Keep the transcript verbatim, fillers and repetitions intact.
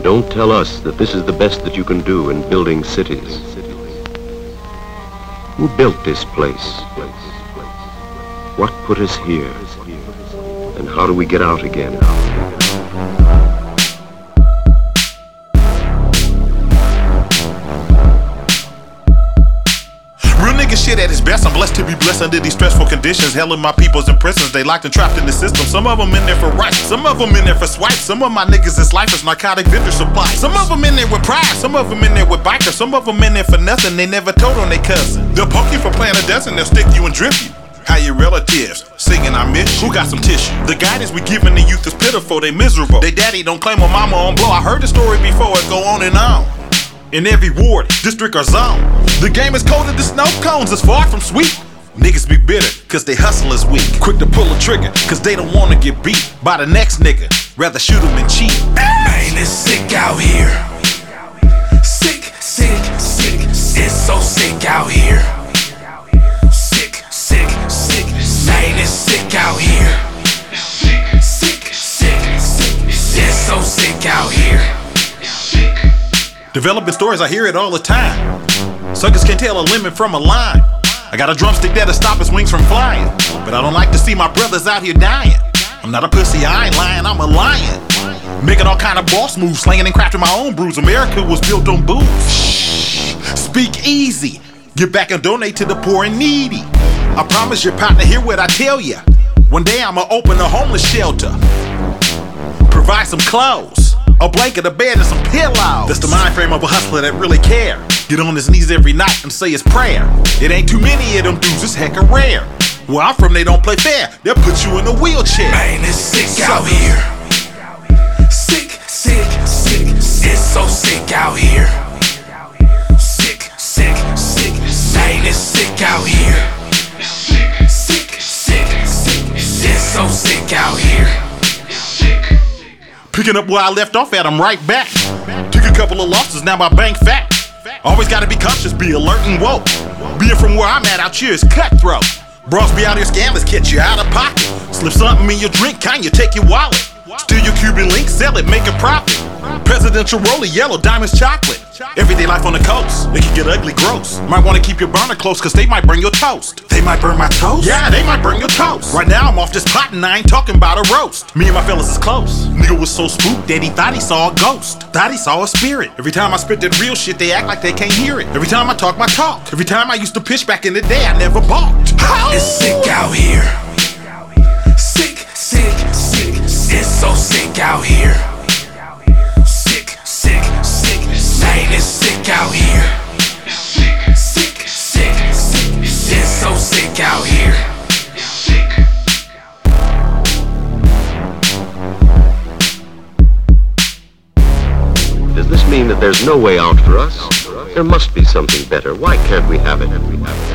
Don't tell us that this is the best that you can do in building cities. Who built this place? What put us here? And how do we get out again? Shit at its best, I'm blessed to be blessed under these stressful conditions. Hell of my people's in prisons, they locked and trapped in the system. Some of them in there for rights, some of them in there for swipes. Some of my niggas is lifers, narcotic vendor supply. Some of them in there with pride, some of them in there with bikers. Some of them in there for nothing, they never told on their cousin. They'll poke you for playing a dozen, they'll stick you and drip you. How your relatives singing I miss you? Who got some tissue? The guidance we giving the youth is pitiful, they miserable. They daddy don't claim a mama on blow. I heard the story before, it go on and on. In every ward, district or zone, the game is colder than snow cones, it's far from sweet. Niggas be bitter, cause they hustle is weak. Quick to pull a trigger, cause they don't wanna get beat by the next nigga, rather shoot him and cheat. Man, it's sick out here. Sick, sick, sick, it's so sick out here. Sick, sick, sick, man, it's sick out here. Sick, sick, sick, it's so sick out here. Developing stories, I hear it all the time. Suckers can't tell a lemon from a lime. I got a drumstick that'll stop his wings from flying, but I don't like to see my brothers out here dying. I'm not a pussy, I ain't lying, I'm a lion. Making all kind of boss moves, slanging and crafting my own brews. America was built on booze. Shh, speak easy. Give back and donate to the poor and needy. I promise your partner, hear what I tell ya. One day I'ma open a homeless shelter, provide some clothes, a blanket, a bed, and some pillows. That's the mind frame of a hustler that really care. Get on his knees every night and say his prayer. It ain't too many of them dudes, it's hecka rare. Where I'm from, they don't play fair, they'll put you in a wheelchair. Man, it's sick so out here. Sick, sick, sick, it's so sick out here. Sick, sick, sick, man, it's sick out here. Sick, sick, sick, it's so sick out here. Picking up where I left off at, I'm right back. Took a couple of losses, now my bank fat. Always gotta be conscious, be alert and woke. Being from where I'm at out here is cutthroat. Bros be out here scammers, catch you out of pocket. Slip something in your drink, kinda take your wallet. Steal your Cuban link, sell it, make a profit. Presidential roller, yellow, diamonds, chocolate. Everyday life on the coast, it can get ugly, gross. Might wanna keep your burner close, cause they might burn your toast. They might burn my toast? Yeah, they might burn your toast. Right now I'm off this pot and I ain't talking about a roast. Me and my fellas is close. Nigga was so spooked that he thought he saw a ghost. Thought he saw a spirit. Every time I spit that real shit, they act like they can't hear it. Every time I talk my talk. Every time I used to pitch back in the day, I never balked. It's sick out here. Sick, sick, sick, it's so sick out here. Sick, sick, sick, man, it's sick out here. Sick, sick, sick, it's so sick out here. Does this mean that there's no way out for us? There must be something better. Why can't we have it?